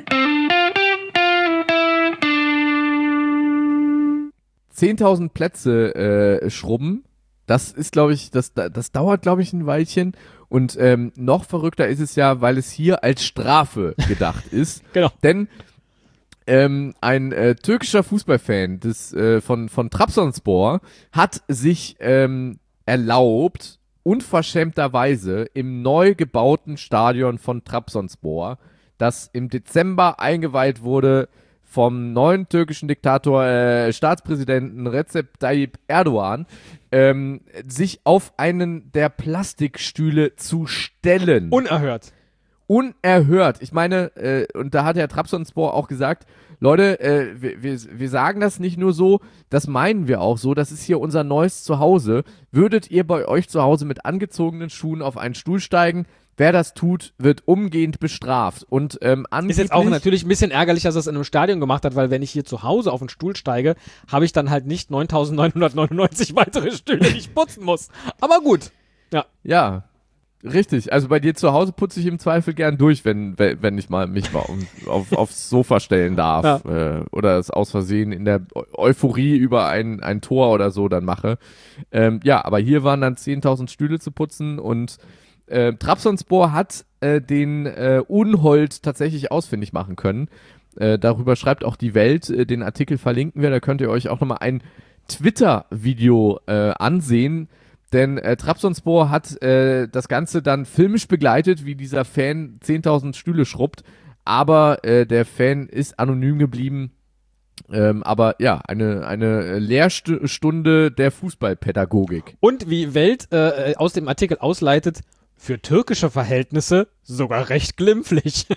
10.000 Plätze schrubben, das ist, glaube ich, das dauert, glaube ich, ein Weilchen. Und noch verrückter ist es ja, weil es hier als Strafe gedacht ist. Genau. Denn ein türkischer Fußballfan von Trabzonspor hat sich erlaubt, unverschämterweise im neu gebauten Stadion von Trabzonspor, das im Dezember eingeweiht wurde vom neuen türkischen Diktator, Staatspräsidenten Recep Tayyip Erdogan, sich auf einen der Plastikstühle zu stellen. Unerhört. Ich meine, und da hat der Trabzonspor auch gesagt, Leute, wir sagen das nicht nur so, das meinen wir auch so, das ist hier unser neues Zuhause. Würdet ihr bei euch zu Hause mit angezogenen Schuhen auf einen Stuhl steigen? Wer das tut, wird umgehend bestraft. Und ist jetzt auch natürlich ein bisschen ärgerlich, dass er es in einem Stadion gemacht hat, weil wenn ich hier zu Hause auf einen Stuhl steige, habe ich dann halt nicht 9.999 weitere Stühle, die ich putzen muss. Aber gut. Ja. Richtig, also bei dir zu Hause putze ich im Zweifel gern durch, wenn ich mich mal aufs Sofa stellen darf oder es aus Versehen in der Euphorie über ein Tor oder so dann mache. Aber hier waren dann 10.000 Stühle zu putzen und Trabzonspor hat den Unhold tatsächlich ausfindig machen können. Darüber schreibt auch die Welt, den Artikel verlinken wir, da könnt ihr euch auch nochmal ein Twitter-Video ansehen. Denn Trabzonspor hat das Ganze dann filmisch begleitet, wie dieser Fan 10.000 Stühle schrubbt. Aber der Fan ist anonym geblieben. Aber ja, eine Lehrstunde der Fußballpädagogik. Und wie Welt aus dem Artikel ausleitet, für türkische Verhältnisse sogar recht glimpflich.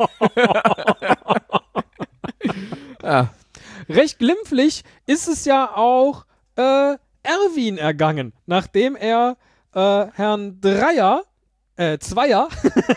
Ja. Recht glimpflich ist es ja auch Erwin ergangen, nachdem er Herrn Zweier,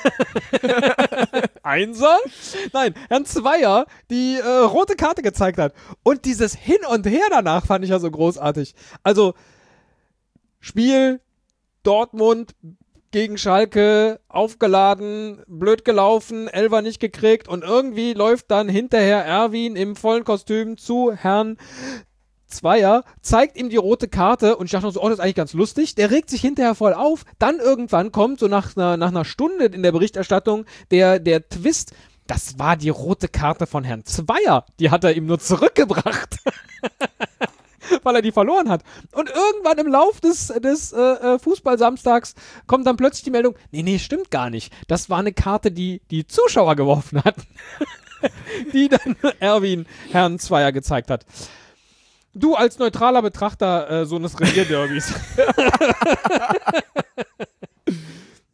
Einser? Nein, Herrn Zweier die rote Karte gezeigt hat. Und dieses Hin und Her danach fand ich ja so großartig. Also, Spiel Dortmund gegen Schalke, aufgeladen, blöd gelaufen, Elfer nicht gekriegt und irgendwie läuft dann hinterher Erwin im vollen Kostüm zu Herrn Zweier, zeigt ihm die rote Karte und ich dachte noch so, oh, das ist eigentlich ganz lustig. Der regt sich hinterher voll auf. Dann irgendwann kommt so nach einer Stunde in der Berichterstattung der Twist. Das war die rote Karte von Herrn Zweier. Die hat er ihm nur zurückgebracht. Weil er die verloren hat. Und irgendwann im Lauf des Fußballsamstags kommt dann plötzlich die Meldung, nee, stimmt gar nicht. Das war eine Karte, die die Zuschauer geworfen hatten. Die dann Erwin Herrn Zweier gezeigt hat. Du als neutraler Betrachter so eines Revierderbys.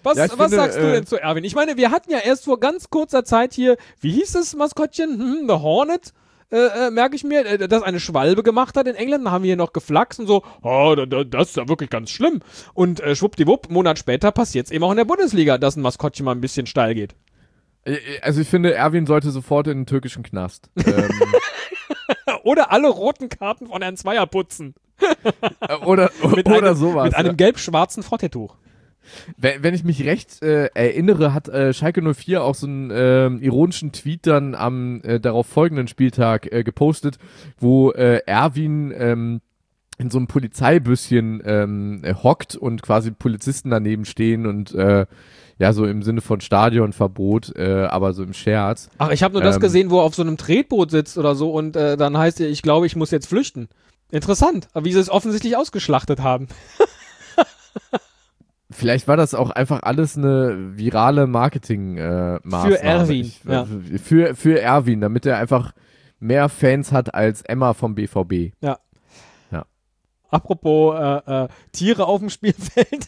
Was Ja, ich finde, sagst du denn zu Erwin? Ich meine, wir hatten ja erst vor ganz kurzer Zeit hier, wie hieß das Maskottchen? The Hornet, merke ich mir, das eine Schwalbe gemacht hat in England. Da haben wir hier noch geflaxt und so, das ist ja wirklich ganz schlimm. Und schwuppdiwupp, einen Monat später passiert es eben auch in der Bundesliga, dass ein Maskottchen mal ein bisschen steil geht. Also ich finde, Erwin sollte sofort in den türkischen Knast. Oder alle roten Karten von Herrn Zweier putzen. oder sowas. Mit einem gelb-schwarzen Frottetuch. Wenn ich mich recht erinnere, hat Schalke 04 auch so einen ironischen Tweet dann am darauf folgenden Spieltag gepostet, wo Erwin in so einem Polizeibüsschen hockt und quasi Polizisten daneben stehen und ja, so im Sinne von Stadionverbot, aber so im Scherz. Ach, ich habe nur das gesehen, wo er auf so einem Tretboot sitzt oder so und dann heißt er, ich glaube, ich muss jetzt flüchten. Interessant, wie sie es offensichtlich ausgeschlachtet haben. Vielleicht war das auch einfach alles eine virale Marketing-Maßnahme. Für Erwin, ja. Für Erwin, damit er einfach mehr Fans hat als Emma vom BVB. Ja. Ja. Apropos Tiere auf dem Spielfeld.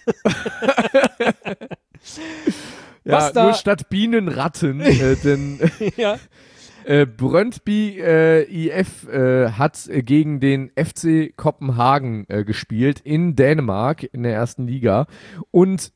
Ja, nur statt Bienen Ratten, denn ja. Brøndby IF hat gegen den FC Kopenhagen gespielt in Dänemark in der ersten Liga und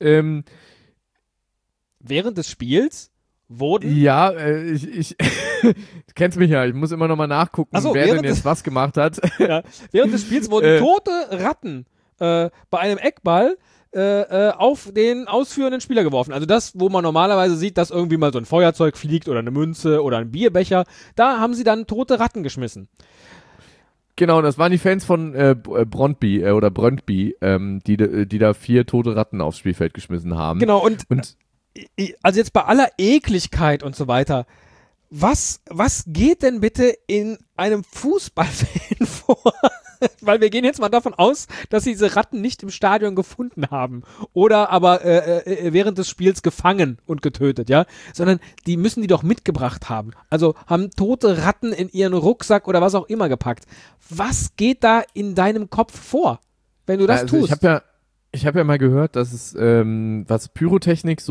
während des Spiels wurden... Ja, ich du kennst mich ja, ich muss immer noch mal nachgucken, wer denn jetzt was gemacht hat. Ja, während des Spiels wurden tote Ratten bei einem Eckball auf den ausführenden Spieler geworfen. Also das, wo man normalerweise sieht, dass irgendwie mal so ein Feuerzeug fliegt oder eine Münze oder ein Bierbecher, da haben sie dann tote Ratten geschmissen. Genau, das waren die Fans von Brøndby, die da 4 tote Ratten aufs Spielfeld geschmissen haben. Genau, und also jetzt bei aller Ekligkeit und so weiter, was geht denn bitte in einem Fußballfan vor? Weil wir gehen jetzt mal davon aus, dass sie diese Ratten nicht im Stadion gefunden haben oder aber während des Spiels gefangen und getötet, ja, sondern die müssen die doch mitgebracht haben. Also haben tote Ratten in ihren Rucksack oder was auch immer gepackt. Was geht da in deinem Kopf vor, wenn du das tust? Ich hab ja mal gehört, dass es was Pyrotechnik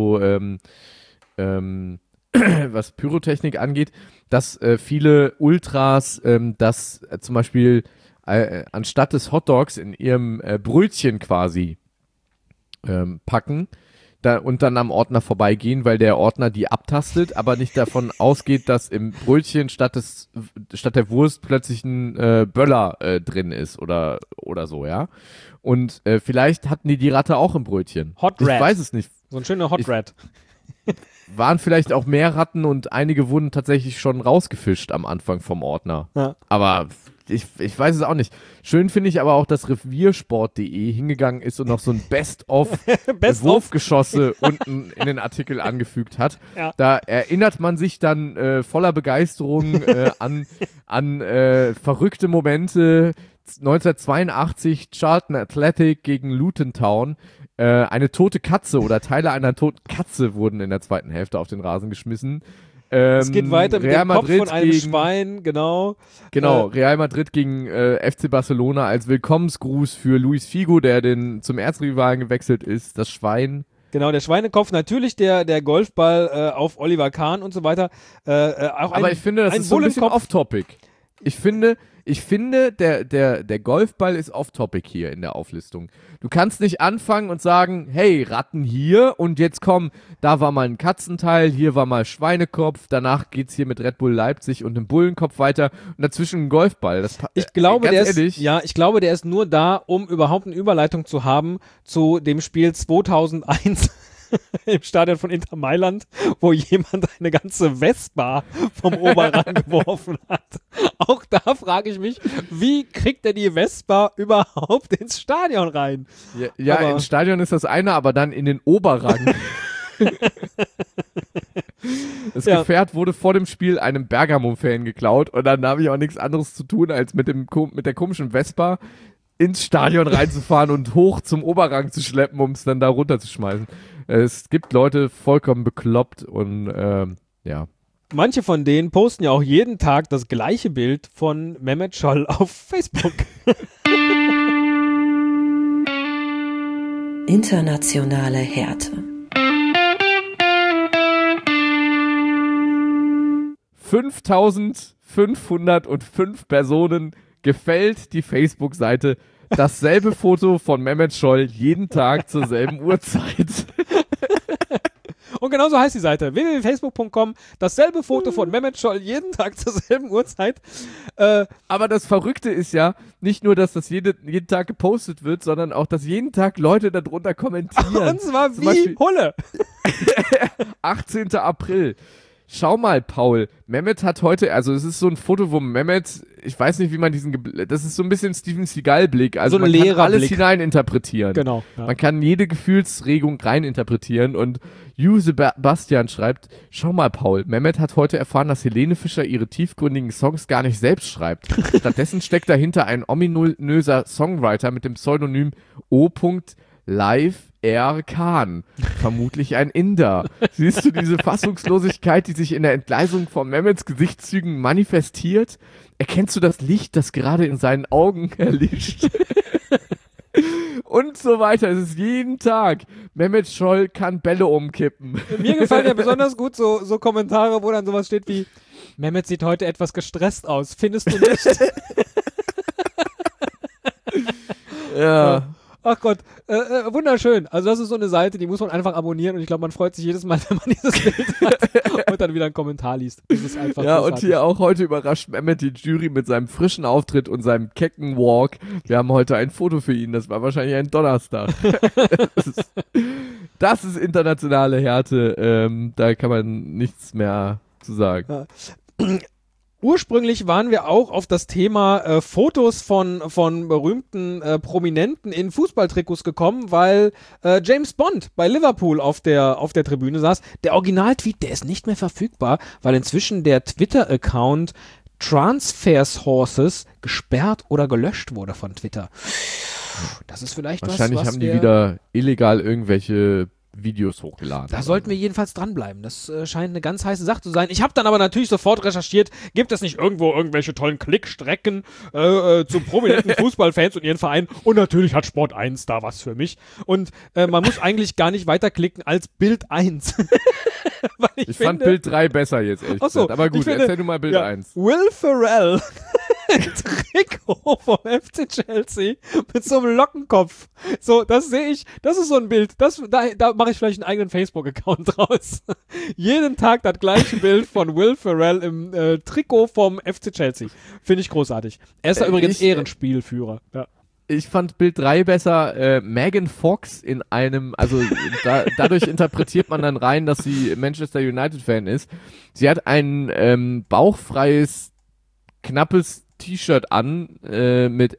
was Pyrotechnik angeht, dass viele Ultras das zum Beispiel anstatt des Hotdogs in ihrem Brötchen quasi packen und dann am Ordner vorbeigehen, weil der Ordner die abtastet, aber nicht davon ausgeht, dass im Brötchen statt der Wurst plötzlich ein Böller drin ist oder so, ja. Und vielleicht hatten die Ratte auch im Brötchen. Hot Rat. Ich weiß es nicht. So ein schöner Hot Rat. Waren vielleicht auch mehr Ratten und einige wurden tatsächlich schon rausgefischt am Anfang vom Ordner. Ja. Aber ich weiß es auch nicht. Schön finde ich aber auch, dass reviersport.de hingegangen ist und noch so ein Best-of-Wurfgeschosse unten in den Artikel angefügt hat. Ja. Da erinnert man sich dann voller Begeisterung an verrückte Momente. 1982 Charlton Athletic gegen Luton Town. Eine tote Katze oder Teile einer toten Katze wurden in der zweiten Hälfte auf den Rasen geschmissen. Es geht weiter mit dem Kopf von einem Schwein, genau. Genau, Real Madrid gegen FC Barcelona als Willkommensgruß für Luis Figo, der zum Erzrivalen gewechselt ist, das Schwein. Genau, der Schweinekopf, natürlich der Golfball auf Oliver Kahn und so weiter. Aber ich finde, das ist so ein bisschen off-topic. Ich finde, der Golfball ist off-topic hier in der Auflistung. Du kannst nicht anfangen und sagen, hey, Ratten hier und jetzt komm, da war mal ein Katzenteil, hier war mal Schweinekopf, danach geht's hier mit Red Bull Leipzig und dem Bullenkopf weiter und dazwischen ein Golfball. Ich glaube, der ist nur da, um überhaupt eine Überleitung zu haben zu dem Spiel 2001 im Stadion von Inter Mailand, wo jemand eine ganze Vespa vom Oberrang geworfen hat. Auch da frage ich mich, wie kriegt er die Vespa überhaupt ins Stadion rein? Ja, ins Stadion ist das eine, aber dann in den Oberrang. Das Gefährt wurde vor dem Spiel einem Bergamo-Fan geklaut und dann habe ich auch nichts anderes zu tun, als mit der komischen Vespa ins Stadion reinzufahren und hoch zum Oberrang zu schleppen, um es dann da runterzuschmeißen. Es gibt Leute vollkommen bekloppt und ja. Manche von denen posten ja auch jeden Tag das gleiche Bild von Mehmet Scholl auf Facebook. Internationale Härte. 5.505 Personen gefällt die Facebook-Seite. Dasselbe Foto von Mehmet Scholl jeden Tag zur selben Uhrzeit. Und genauso heißt die Seite, www.facebook.com, dasselbe Foto von Mehmet Scholl jeden Tag zur selben Uhrzeit. Aber das Verrückte ist ja, nicht nur, dass das jeden Tag gepostet wird, sondern auch, dass jeden Tag Leute darunter kommentieren. Und zwar Zum wie Beispiel Hulle. 18. April. Schau mal, Paul, Mehmet hat heute, also es ist so ein Foto, wo Mehmet, ich weiß nicht, wie man das ist so ein bisschen Steven Seagal-Blick, also So ein man kann leerer alles Blick. hineininterpretieren. Genau. Ja. Man kann jede Gefühlsregung reininterpretieren und Sebastian schreibt, schau mal, Paul, Mehmet hat heute erfahren, dass Helene Fischer ihre tiefgründigen Songs gar nicht selbst schreibt. Stattdessen steckt dahinter ein ominöser Songwriter mit dem Pseudonym O.Live R. Khan, vermutlich ein Inder. Siehst du diese Fassungslosigkeit, die sich in der Entgleisung von Mehmets Gesichtszügen manifestiert? Erkennst du das Licht, das gerade in seinen Augen erlischt? Und so weiter. Es ist jeden Tag. Mehmet Scholl kann Bälle umkippen. Mir gefallen ja besonders gut so Kommentare, wo dann sowas steht wie, Mehmet sieht heute etwas gestresst aus, findest du nicht? Ja. Ach Gott, wunderschön. Also das ist so eine Seite, die muss man einfach abonnieren und ich glaube, man freut sich jedes Mal, wenn man dieses Bild hat und dann wieder einen Kommentar liest. Das ist einfach Ja, großartig. und hier auch heute überrascht Mehmet die Jury mit seinem frischen Auftritt und seinem kecken Walk. Wir haben heute ein Foto für ihn, das war wahrscheinlich ein Donnerstag. Das ist internationale Härte, da kann man nichts mehr zu sagen. Ursprünglich waren wir auch auf das Thema Fotos von berühmten Prominenten in Fußballtrikots gekommen, weil James Bond bei Liverpool auf der Tribüne saß. Der Originaltweet, der ist nicht mehr verfügbar, weil inzwischen der Twitter-Account Transfers Horses gesperrt oder gelöscht wurde von Twitter. Das ist vielleicht Wahrscheinlich was haben die wir wieder illegal irgendwelche Videos hochgeladen. Da sollten wir jedenfalls dranbleiben. Das scheint eine ganz heiße Sache zu sein. Ich habe dann aber natürlich sofort recherchiert, gibt es nicht irgendwo irgendwelche tollen Klickstrecken zu prominenten Fußballfans und ihren Vereinen? Und natürlich hat Sport 1 da was für mich. Und man muss eigentlich gar nicht weiterklicken als Bild 1. Weil ich fand Bild 3 besser jetzt, ehrlich gesagt. Aber gut, erzähl du mal Bild 1. Will Ferrell Trikot vom FC Chelsea mit so einem Lockenkopf. So, das sehe ich, das ist so ein Bild. Da mache ich vielleicht einen eigenen Facebook-Account draus. Jeden Tag das gleiche Bild von Will Ferrell im Trikot vom FC Chelsea. Finde ich großartig. Er ist da übrigens Ehrenspielführer. Ja. Ich fand Bild 3 besser. Megan Fox in einem, also dadurch interpretiert man dann rein, dass sie Manchester United-Fan ist. Sie hat ein bauchfreies, knappes T-Shirt an mit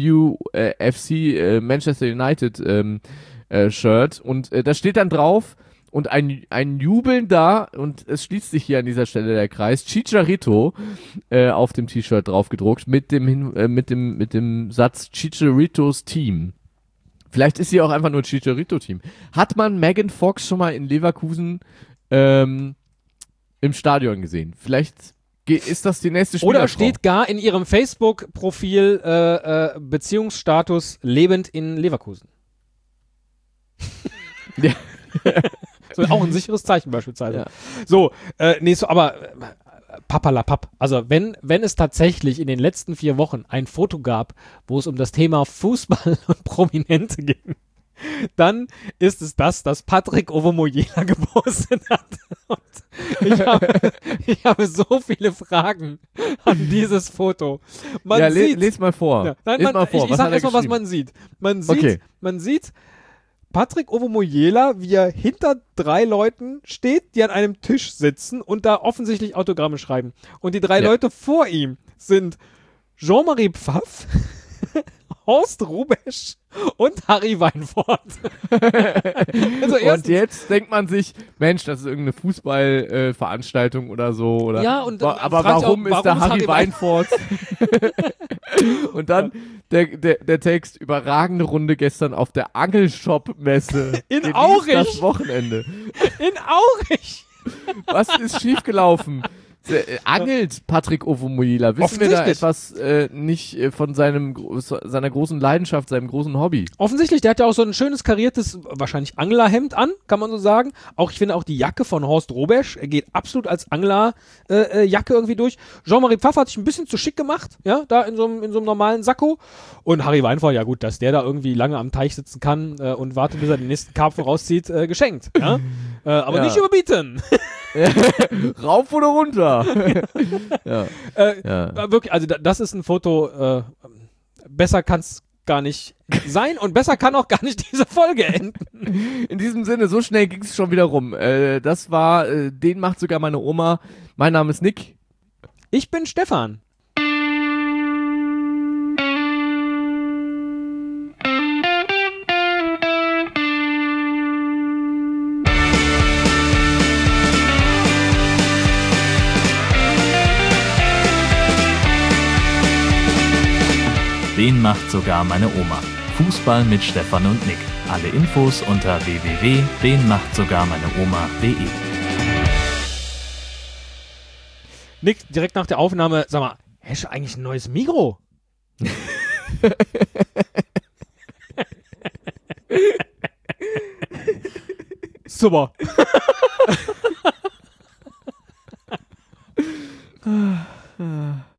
MUFC Manchester United Shirt und da steht dann drauf und ein Jubeln da und es schließt sich hier an dieser Stelle der Kreis Chicharito auf dem T-Shirt drauf gedruckt mit dem Satz Chicharitos Team. Vielleicht ist sie auch einfach nur Chicharito Team. Hat man Megan Fox schon mal in Leverkusen im Stadion gesehen? Vielleicht ist das die nächste Spielerfrau. Oder steht gar in ihrem Facebook-Profil Beziehungsstatus lebend in Leverkusen. Ja. So, auch ein sicheres Zeichen beispielsweise. Ja. So, aber papalapap. Also wenn es tatsächlich in den letzten 4 Wochen ein Foto gab, wo es um das Thema Fußball und Prominente ging, dann ist es das Patrick Ovomoyela gepostet hat. Und ich habe so viele Fragen an dieses Foto. Man sieht, les mal vor. Ja, nein, les mal vor. Ich sag erstmal, was man sieht. Man sieht Patrick Ovomoyela, wie er hinter 3 Leuten steht, die an einem Tisch sitzen und da offensichtlich Autogramme schreiben. Und die 3 Leute vor ihm sind Jean-Marie Pfaff, Horst Rubesch und Harry Weinfurt. Also und jetzt denkt man sich, Mensch, das ist irgendeine Fußballveranstaltung oder so. Oder, ja, und aber warum ist da Harry Weinfurt? Und dann der Text, überragende Runde gestern auf der Angelshop-Messe. In Aurich. Das Wochenende. In Aurich. Was ist schiefgelaufen? Angelt Patrick Ovomoyela? Wissen wir da Offensichtlich. etwas nicht von seiner großen Leidenschaft, seinem großen Hobby? Offensichtlich, der hat ja auch so ein schönes kariertes, wahrscheinlich Anglerhemd an, kann man so sagen. Auch ich finde auch die Jacke von Horst Robesch, er geht absolut als Anglerjacke irgendwie durch. Jean-Marie Pfaff hat sich ein bisschen zu schick gemacht, ja, da in so einem normalen Sakko. Und Harry Weinfurt, ja gut, dass der da irgendwie lange am Teich sitzen kann und wartet, bis er den nächsten Karpfen rauszieht, geschenkt. Ja? Aber nicht überbieten. Rauf oder runter? Ja. Wirklich, also das ist ein Foto, besser kann es gar nicht sein und besser kann auch gar nicht diese Folge enden. In diesem Sinne, so schnell ging es schon wieder rum. Das war, den macht sogar meine Oma. Mein Name ist Nick. Ich bin Stefan. Den macht sogar meine Oma. Fußball mit Stefan und Nick. Alle Infos unter www.denmachtsogarmeineoma.de. Nick, direkt nach der Aufnahme, sag mal, hast du eigentlich ein neues Mikro? Super.